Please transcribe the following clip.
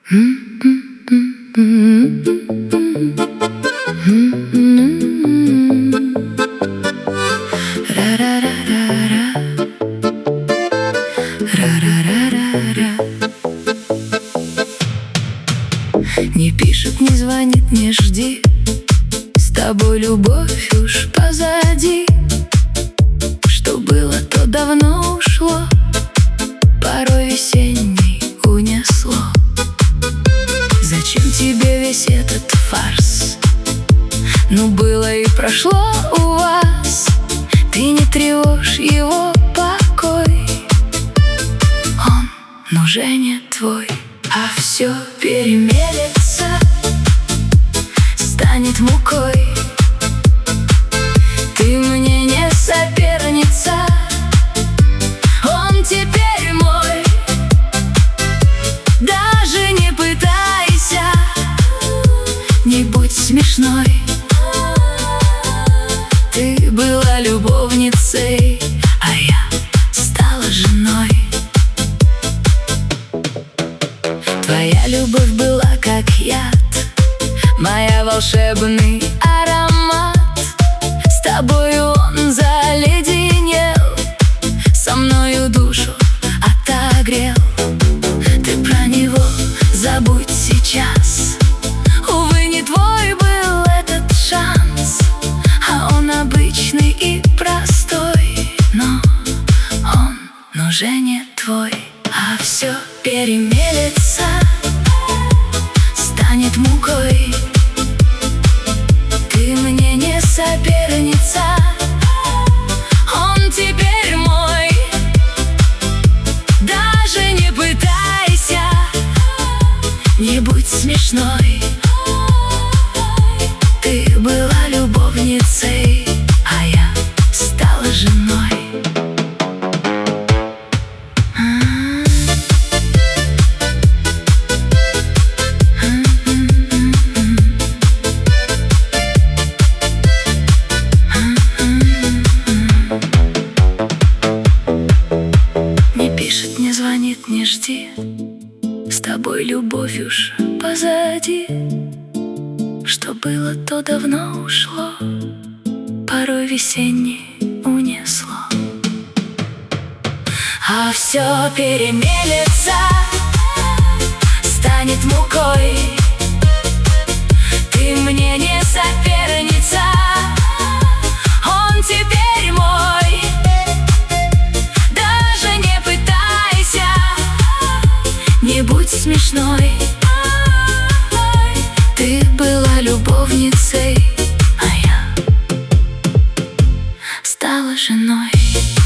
Не пишет, не звонит, не жди. С тобой любовь уж позади. Что было, то давно ушло. Порой весенний унесло. Зачем тебе весь этот фарс? Ну было и прошло у вас. Ты не тревожь его покой. Он уже не твой. А все перемелется, станет мукой. Ты мне не соперница, он теперь мой. Даже не пытайся, не будь смешной. Ты была любовницей, а я стала женой. Твоя любовь была как яд, моя волшебный аромат. С тобою он заледенел, со мною душу отогрел. Ты про него забудь сейчас. Увы, не твой был этот шанс, а он обычный и простой. Но он уже не твой. А все перемелется, станет мукой. Ты мне не соперница, он теперь мой. Даже не пытайся, не будь смешной. Ты была любовницей, а я стала женой. Не звонит, не жди. С тобой любовь уж позади. Что было, то давно ушло. Порой весенний унесло. А все перемелется, станет мукой. Ты мне не соперница, он теперь мой. Не будь смешной. Ты была любовницей, а я стала женой.